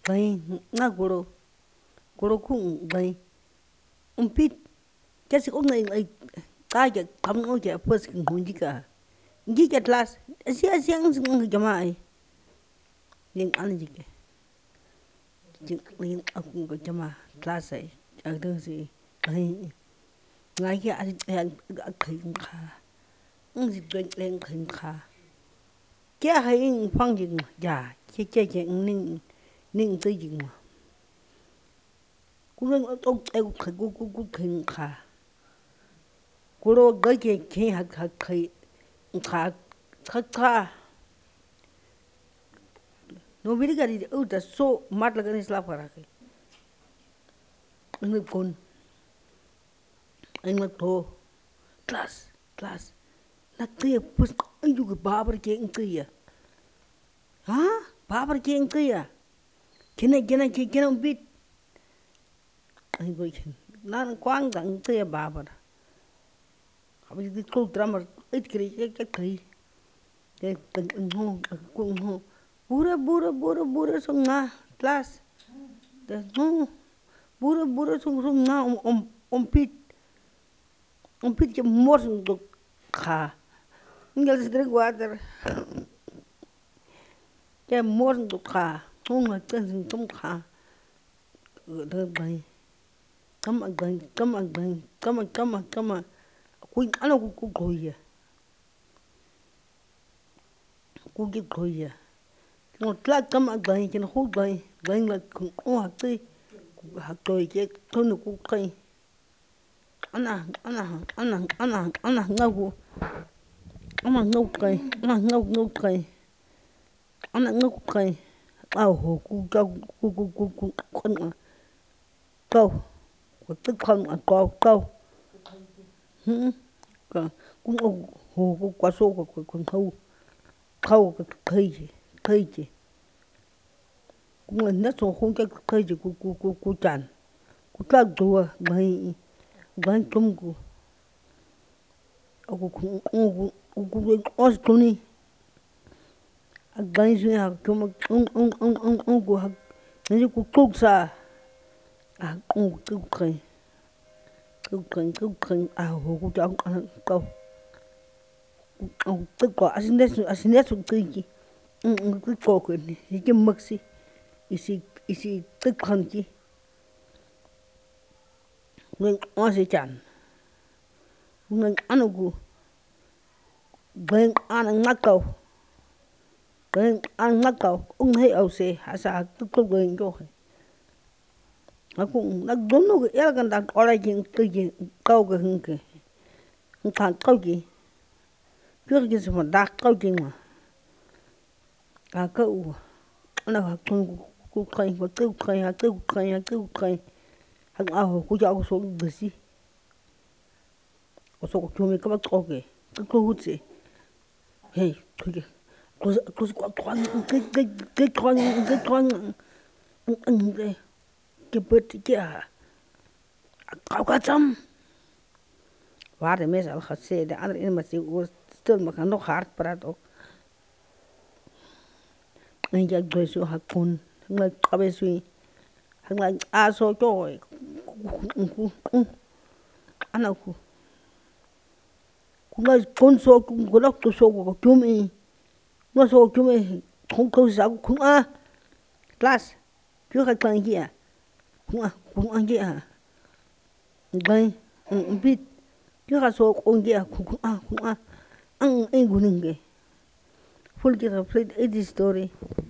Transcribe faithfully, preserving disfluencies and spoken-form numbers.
Gai nga goro goro ku gai um pit kasi ko ngai ngai ka ja kam ngo ja pas kin hunji ka ngi ja tlas asi asi ang sing jama ai ning an ji ke jing ning aku ga jama tlas ai ak dang si gai ngai ya asi ya kai kha ng ji dwen leng kai kha kia hai phang jing ja che che che ning ning tư jing ma ku nang tok ai ku ku ku ku kai kha ku ro ga ke ke ha ha kai kha kha kha no vi ga di u da so mat la ga ni sla para ke ng kon ng to class class na te pus ang ju ga babar ke ng te ya ha babar ke ng te ya kina kina kina bit ai go chen nan kwang dang te babar ha bi di ko drama it kri ke kri ke tang ngo ku ngo bura bura bura bura so nga class da ngo bura bura so so nga om om om pit om pit ke mor do kha ngel se drink water ke mor do kha ngo ten sin tum kha da bai kam a gai kam a gai kam kam kam ku ana ku ku goya ku gi goya no tla kam a gai ken hu gai gai la ku o ha ti ha toi ke to no ku kai ana ana ana ana ana ngagu ana ngau kai ana ngau ngau kai ana ngau kai ao ho ku ga ku ku ku ku kon câu ku tức kon a câu câu hm ka ku ho ku kwa so ku ku khâu khâu ku kai ji kai ji ku na so hu ke kai ji ku ku ku ku chan ku ta do gai gai tum ku aku ku ku ku os ku ni a gai ju ha ku ma un un un un un ku ha ni ku ku sa a ku ku kai ku kai ku kai a ho ku ta câu ông tức quả anh nên anh nên sụt tới chi ông cứ cố cái này cái mực gì isi isi tức hơn chi nên ông sẽ chán nên anh cũng bên anh ngắt cầu bên anh ngắt cầu ông hay ông sẽ hạ sa tức câu bên cho nó cũng nó đúng nó cái cái đang ở đây chuyện cái gì câu cái hưng cái không thằng câu gì trước kia mà đặt câu gì mà à câu nó học con cô cây và câu cây ha câu cây ha câu cây hàng ao cô giáo số được gì có số của mình các bác có cái cái câu hút gì hey thôi kìa cô cô có con cái cái cái con cái con ăn cái cái bớt cái à cao cả trăm và để mấy sao khách xe để ăn in mà chịu still mà nó hard para đó anh giờ đôi số học con người có bé suy hàng là à số rồi anh nào ku người con số cũng có đọc số của chúng mình nó số chúng mình không câu sáu cũng à class chưa khai quan gì à cũng à cũng anh gì à vậy biết chưa khai số con gì à cũng à cũng à anh anh cũng nghe full cái full cái story